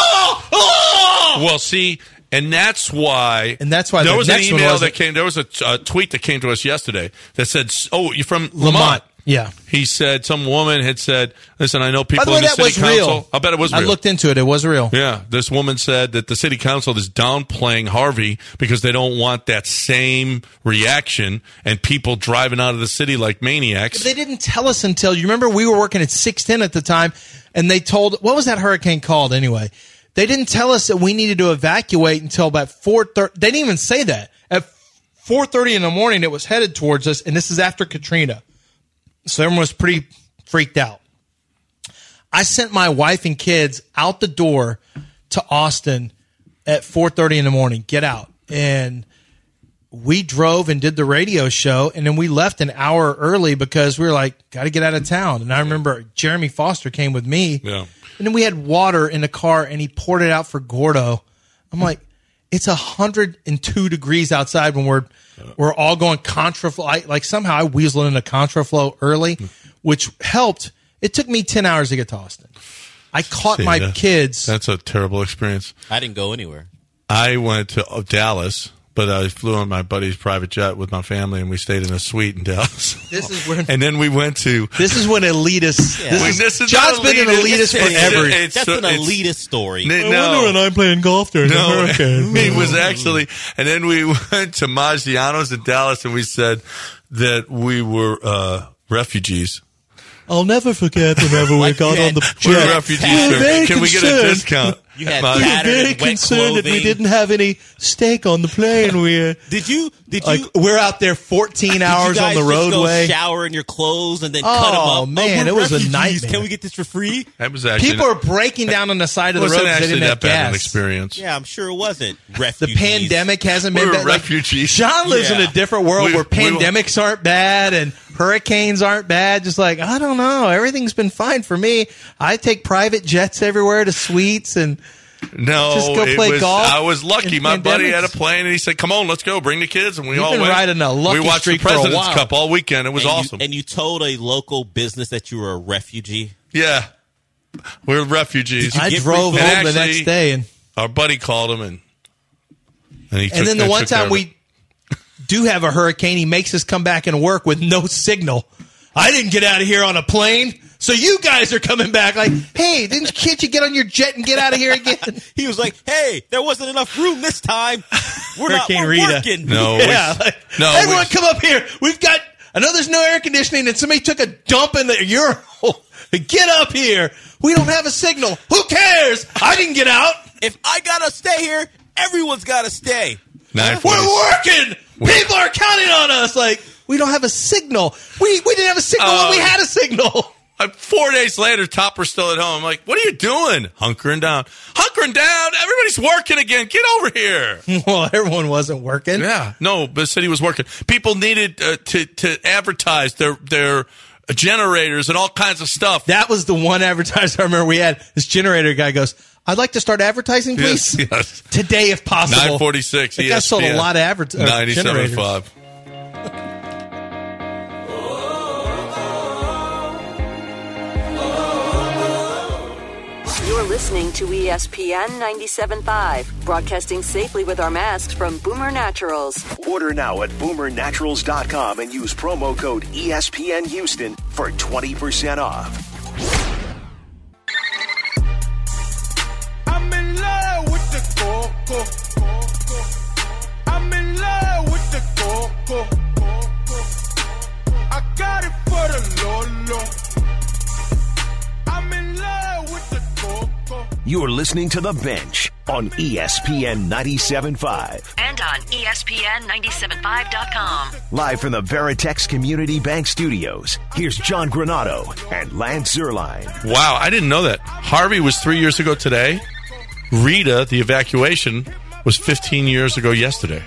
Well, see, and that's why. And that's why there the was an next one email wasn't- that came. There was a tweet that came to us yesterday that said, "Oh, you're from Lamont. Yeah. He said some woman had said, "Listen, I know By people the way, in the that city was council." real. I bet it was I real. looked into it. It was real. Yeah, this woman said that the city council is downplaying Harvey because they don't want that same reaction and people driving out of the city like maniacs. They didn't tell us until, you remember we were working at 610 at the time, and they told, what was that hurricane called anyway? They didn't tell us that we needed to evacuate until about 4:30. They didn't even say that. At 4:30 in the morning, it was headed towards us, and this is after Katrina. So everyone was pretty freaked out. I sent my wife and kids out the door to Austin at 4:30 in the morning. Get out. And we drove and did the radio show, and then we left an hour early because we were like, got to get out of town. And I remember Jeremy Foster came with me. Yeah. And then we had water in the car, and he poured it out for Gordo. I'm like, it's 102 degrees outside when we're all going contraflow. Like somehow I weaseled into contraflow early, which helped. It took me 10 hours to get to Austin. I caught my kids. That's a terrible experience. I didn't go anywhere. I went to Dallas, but I flew on my buddy's private jet with my family, and we stayed in a suite in Dallas. This is when and then we went to. this is when elitists. This is John's not been an elitist forever. That's an elitist story. No. I'm playing golf during No, it was actually, and then we went to Maggiano's in Dallas, and we said that we were refugees. I'll never forget whenever we got on the We're jet. refugees. We were very Can we get a concerned. discount? You had We were tattered very and wet concerned that we clothing. didn't have any steak on the plane. Did you? We're out there 14 hours Did you on guys the just roadway. Go shower in your clothes and then cut them up. Man, we're it was a refugees. nightmare. Can we get this for free? That was actually People are breaking down on the side of the road wasn't because they actually didn't that have bad an gas. experience. Yeah, I'm sure it wasn't. The Refugees. pandemic hasn't We been were bad. Like, refugees. Sean lives in Yeah. a different world We- where we- pandemics aren't bad and hurricanes aren't bad. Just like, I don't know. Everything's been fine for me. I take private jets everywhere to suites and No, Just go it play was, golf I was lucky. in My buddy had a pandemics? plane, and he said, "Come on, let's go. Bring the kids." And we You've all been went. riding a lucky we watched streak the for a President's while. Cup all weekend. It was awesome. And you told a local business that you were a refugee. Yeah, we're refugees. I get drove free home food? the And next actually- day and Our buddy called him, and he took, And then the they one took care time of we it. do have a hurricane, he makes us come back and work with no signal. I didn't get out of here on a plane. So you guys are coming back like, hey, can't you get on your jet and get out of here again? He was like, hey, there wasn't enough room this time. We're working. No, Everyone come up here. I know there's no air conditioning and somebody took a dump in the urinal. Get up here. We don't have a signal. Who cares? I didn't get out. If I gotta stay here, everyone's gotta stay. We're working. People are counting on us. Like, we don't have a signal. We didn't have a signal when we had a signal. 4 days later, Topper's still at home. I'm like, what are you doing? Hunkering down. Everybody's working again. Get over here. Well, everyone wasn't working. Yeah. No, but the city was working. People needed to advertise their generators and all kinds of stuff. That was the one advertiser I remember we had. This generator guy goes, I'd like to start advertising, please. Yes. Today, if possible. 946. That guy sold a lot of generators. 97.5. You're listening to ESPN 97.5, broadcasting safely with our masks from Boomer Naturals. Order now at boomernaturals.com and use promo code ESPN Houston for 20% off. I'm in love with the coco. I'm in love with the coco. I got it for the Lolo. I'm in love with the coco. You're listening to The Bench on ESPN 97.5. And on ESPN975.com. Live from the Veritex Community Bank Studios, here's John Granado and Lance Zierlein. Wow, I didn't know that. Harvey was 3 years ago today. Rita, the evacuation, was 15 years ago yesterday.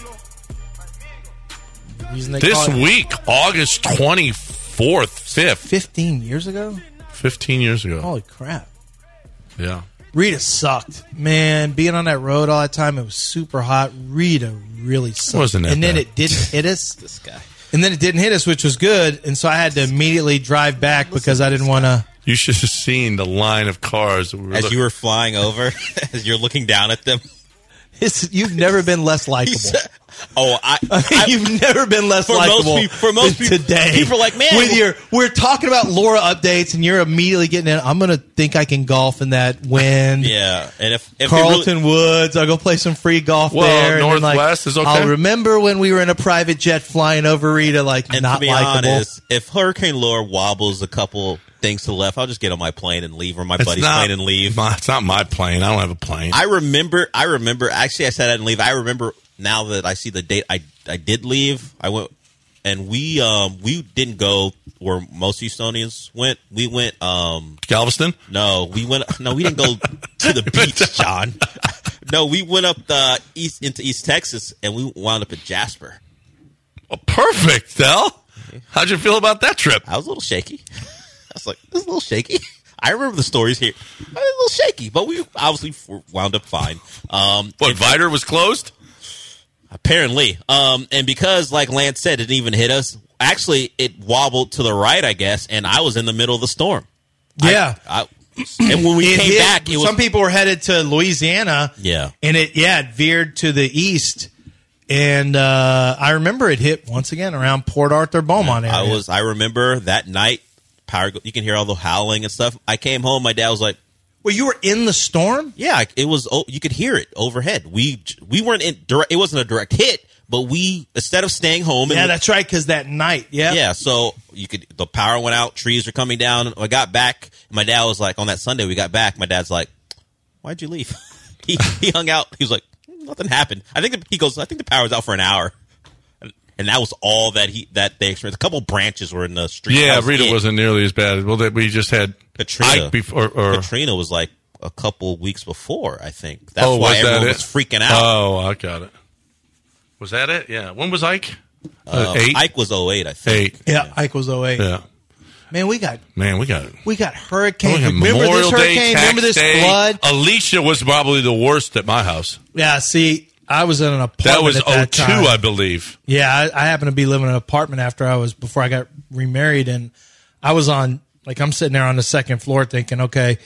This week, August 24th, 5th. 15 years ago? 15 years ago. Holy crap. Yeah. Rita sucked. Man, being on that road all that time, it was super hot. Rita really sucked. Wasn't that and then bad. it didn't hit us. This guy. And then it didn't hit us, which was good. And so I had to immediately drive back because I didn't want to. You should have seen the line of cars. As you were flying over, as you're looking down at them. You've never been less likable. You've never been less likable. For most people today, people are like, man, we're talking about Laura updates, and you're immediately getting in. I'm going to think I can golf in that wind. Yeah, and if Carlton Woods, I'll go play some free golf there. Northwest is okay. I'll remember when we were in a private jet flying over Rita, and not to be likable. Honest, if Hurricane Laura wobbles a couple things to the left, I'll just get on my plane and leave, or my buddy's plane and leave. It's not my plane. I don't have a plane. I remember. Actually, I said I didn't leave. I remember now that I see the date. I did leave. I went, and we didn't go where most Houstonians went. We went Galveston. No, we didn't go to the beach, John. No, we went up into East Texas, and we wound up at Jasper. Well, perfect, Del. How'd you feel about that trip? I was a little shaky. I was like, this is a little shaky. I remember the stories here. I was a little shaky, but we obviously wound up fine. Vider was closed? Apparently. And because, like Lance said, it didn't even hit us, actually, it wobbled to the right, I guess, and I was in the middle of the storm. Yeah. And when we came back, some people were headed to Louisiana. Yeah. And it veered to the east. And I remember it hit once again around Port Arthur, Beaumont area. I remember that night, you can hear all the howling and stuff. I came home, my dad was like, well, you were in the storm? Yeah, it was. You could hear it overhead. We weren't in direct. It wasn't a direct hit, but instead of staying home. Yeah, that's right. Because that night, yeah. So the power went out. Trees were coming down. I got back. My dad was like, on that Sunday we got back. My dad's like, "Why'd you leave?" he hung out. He was like, "Nothing happened." I think the power was out for an hour. And that was all that they experienced. A couple branches were in the street. Yeah, Rita wasn't nearly as bad. Well, we just had Katrina. Ike before. Katrina was like a couple weeks before, I think. That's why everyone was freaking out. Oh, I got it. Was that it? Yeah. When was Ike? 8? Ike was 08, I think. 8. Yeah, Ike was 08. Yeah. Man, we got hurricanes. Remember this Day, hurricane? Remember this flood? Alicia was probably the worst at my house. Yeah, see, I was in an apartment. That was at that 02, time. I believe. Yeah, I happened to be living in an apartment before I got remarried, and I was I'm sitting there on the second floor thinking, okay,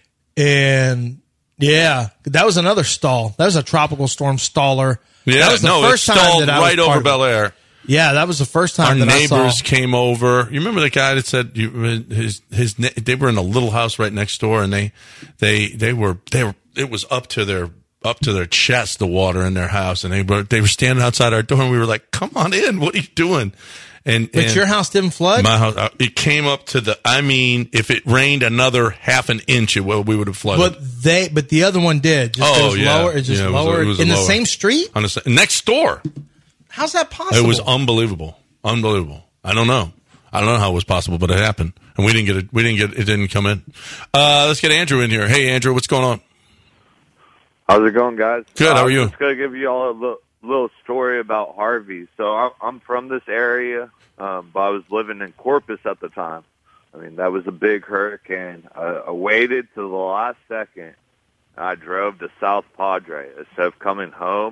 and yeah, that was another stall. That was a tropical storm staller. Yeah, that was the first time that I was right over part of it. Bel Air. Yeah, that was the first Our time that I neighbors saw. came over. You remember the guy that said they were in a little house right next door, and they were it was up to their chest, the water in their house, and they were standing outside our door, and we were like, "Come on in, what are you doing?" But your house didn't flood? My house, it came up to if it rained another half an inch, we would have flooded. But the other one did. Just Oh, yeah. Lower, just Yeah, it was- lower it was in the lower. same street? Next door. How's that possible? It was unbelievable. Unbelievable. I don't know how it was possible, but it happened. And we didn't get it. It didn't come in. Let's get Andrew in here. Hey, Andrew, what's going on? How's it going, guys? Good. How are you? I'm just going to give you all a little story about Harvey. So I'm from this area, but I was living in Corpus at the time. I mean, that was a big hurricane. I waited till the last second. I drove to South Padre instead of coming home.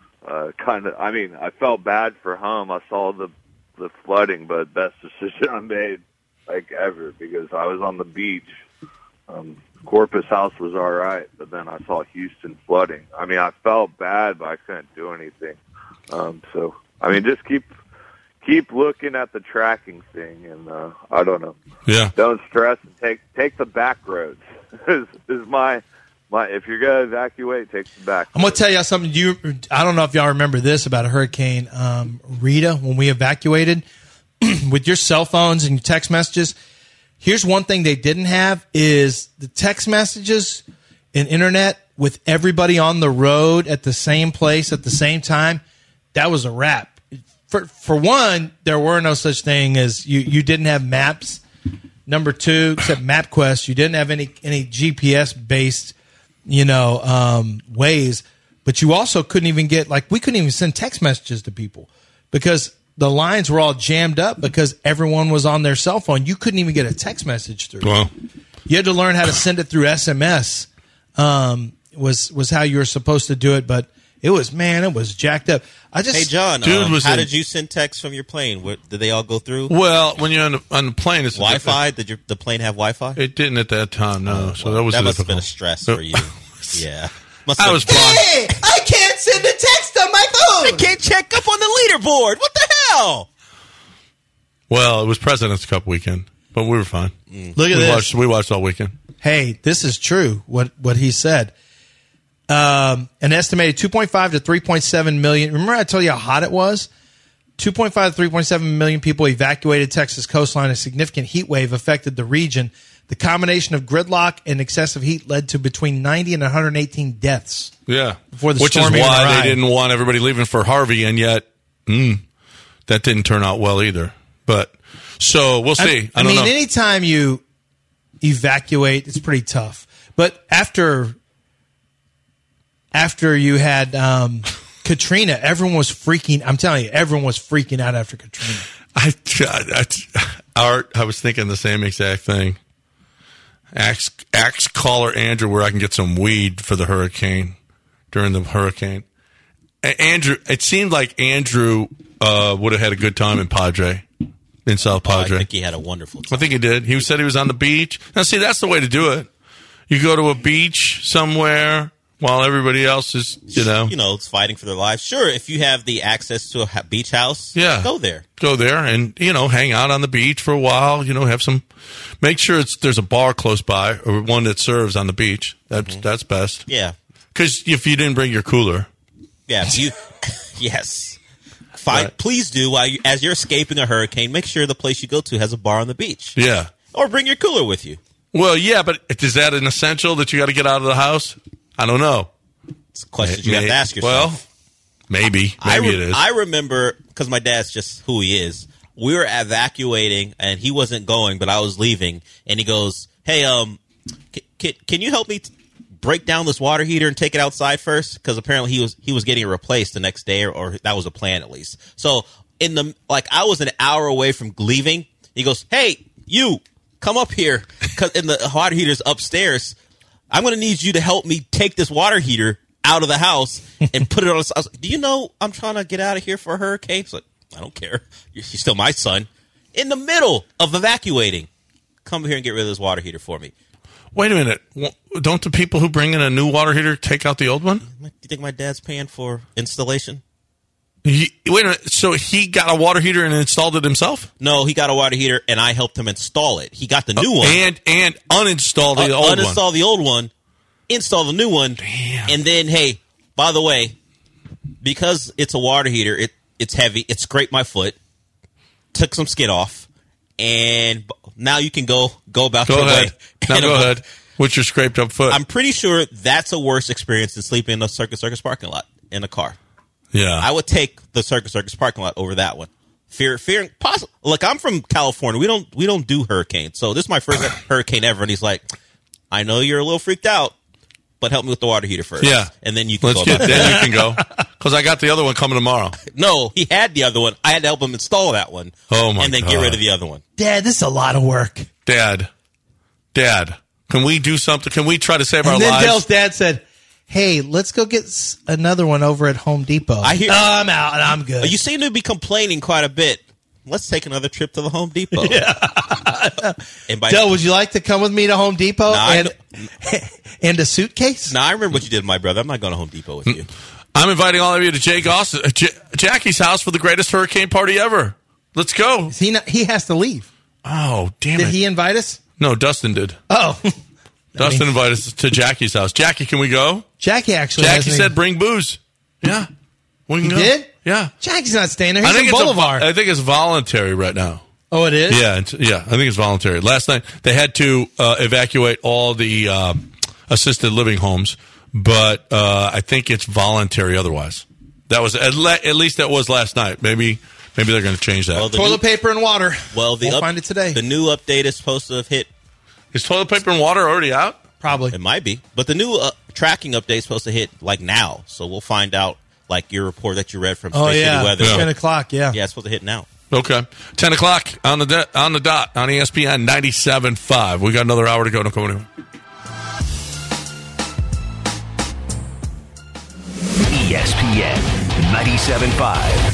I felt bad for home. I saw the flooding, but best decision I made ever, because I was on the beach. Corpus House was all right, but then I saw Houston flooding. I mean, I felt bad, but I couldn't do anything. Just keep looking at the tracking thing, and I don't know. Yeah. Don't stress and take the back roads. is my if you're gonna evacuate, take the back. I'm going to tell you something. I don't know if y'all remember this about Hurricane Rita when we evacuated. With your cell phones and your text messages, here's one thing they didn't have is the text messages and internet with everybody on the road at the same place at the same time. That was a wrap. For one, there were no such thing as you didn't have maps. Number two, except MapQuest, you didn't have any GPS based ways, but you also couldn't even we couldn't even send text messages to people because the lines were all jammed up because everyone was on their cell phone. You couldn't even get a text message through. Well, you had to learn how to send it through SMS. Was how you were supposed to do it, but it was jacked up. Hey John, how did you send texts from your plane? Did they all go through? Well, when you're on the plane, it's Wi-Fi. Did the plane have Wi-Fi? It didn't at that time. No, so that was must have been a stress for you. Yeah, I was fine. Hey, I can't send a text on my phone. I can't check up on the leaderboard. What the hell? Well, it was President's Cup weekend, but we were fine. Look at this. We watched all weekend. Hey, this is true. What he said. An estimated 2.5 to 3.7 million. Remember I told you how hot it was? 2.5 to 3.7 million people evacuated Texas coastline. A significant heat wave affected the region. The combination of gridlock and excessive heat led to between 90 and 118 deaths. Yeah. Before the Which is storm even why arrived. they didn't want everybody leaving for Harvey, and yet that didn't turn out well either. But so we'll see. I don't know. Anytime you evacuate, it's pretty tough. But after you had Katrina, everyone was freaking. I'm telling you, everyone was freaking out after Katrina. I was thinking the same exact thing. Ask caller Andrew where I can get some weed for the hurricane during the hurricane. Andrew, it seemed like Andrew would have had a good time in Padre, in South Padre. I think he had a wonderful time. I think he did. He said he was on the beach. Now, see, that's the way to do it. You go to a beach somewhere while everybody else is, it's fighting for their lives. Sure, if you have the access to a beach house, go there. Go there and, hang out on the beach for a while, make sure there's a bar close by or one that serves on the beach. That's best. Yeah. Because if you didn't bring your cooler. Yeah. Yes. Fine. Right. Please do, as you're escaping a hurricane, make sure the place you go to has a bar on the beach. Yeah. Or bring your cooler with you. Well, yeah, but is that an essential that you got to get out of the house? I don't know. It's a question you have to ask yourself. Well, maybe it is. I remember, because my dad's just who he is, we were evacuating, and he wasn't going, but I was leaving, and he goes, hey, can you help me break down this water heater and take it outside first? Because apparently he was getting it replaced the next day, or that was a plan at least. So I was an hour away from leaving. He goes, hey, you, come up here, because the water heater's upstairs. I'm going to need you to help me take this water heater out of the house and put it on. I was like, do you know I'm trying to get out of here for a hurricane? He's like, I don't care. You're still my son. In the middle of evacuating, come here and get rid of this water heater for me. Wait a minute. Don't the people who bring in a new water heater take out the old one? Do you think my dad's paying for installation? Wait a minute. So he got a water heater and installed it himself? No, he got a water heater, and I helped him install it. He got the new one. And uninstall the old one. Uninstall the old one, install the new one. Damn. And then, hey, by the way, because it's a water heater, it's heavy. It scraped my foot, took some skin off, and now you can go about your way. Now go ahead. With your scraped up foot. I'm pretty sure that's a worse experience than sleeping in a Circus parking lot in a car. Yeah. I would take the Circus parking lot over that one. Fearing possible. Look, I'm from California. We don't do hurricanes. So this is my first hurricane ever, and he's like, I know you're a little freaked out, but help me with the water heater first. Yeah. And then you can go. Then you can go. Because I got the other one coming tomorrow. No, he had the other one. I had to help him install that one. Oh, my God. And then get rid of the other one. Dad, this is a lot of work. Dad. Can we do something? Can we try to save our And then lives? Dale's dad said, Hey, let's go get another one over at Home Depot. I'm out and I'm good. You seem to be complaining quite a bit. Let's take another trip to the Home Depot. And Dale, would you like to come with me to Home Depot and a suitcase? I remember what you did with my brother. I'm not going to Home Depot with you. I'm inviting all of you to Jackie's house for the greatest hurricane party ever. Let's go. He has to leave. Oh, damn it. Did he invite us? No, Dustin did. Oh. Dustin invited us to Jackie's house. Jackie, can we go? Jackie said bring booze. Yeah. We can go. Did? Yeah. Jackie's not staying there. He's in Boulevard. I think it's voluntary right now. Oh, it is? Yeah, I think it's voluntary. Last night, they had to evacuate all the assisted living homes, but I think it's voluntary otherwise. That was at least that was last night. Maybe they're going to change that. Well, toilet paper and water. Well, we'll find it today. The new update is supposed to have hit. Is toilet paper and water already out? Probably. It might be. But the new tracking update is supposed to hit like now. So we'll find out like your report that you read from Space City Weather. 10 o'clock, yeah. Yeah, it's supposed to hit now. Okay. 10 o'clock on the dot on ESPN 97.5. We got another hour to go. Don't go anywhere. ESPN 97.5.